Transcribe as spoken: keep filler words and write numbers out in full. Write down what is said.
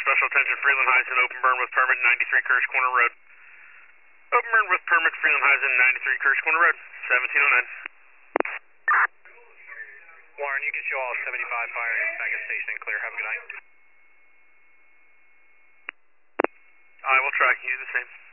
special attention Freeland Heisen, open burn with permit ninety-three Kirsch Corner Road. Open burn with permit Freeland Heisen, ninety-three Kirsch Corner Road, seventeen oh nine. Warren, you can show all seventy-five fire back at station and clear. Have a good night. I will try. You do the same.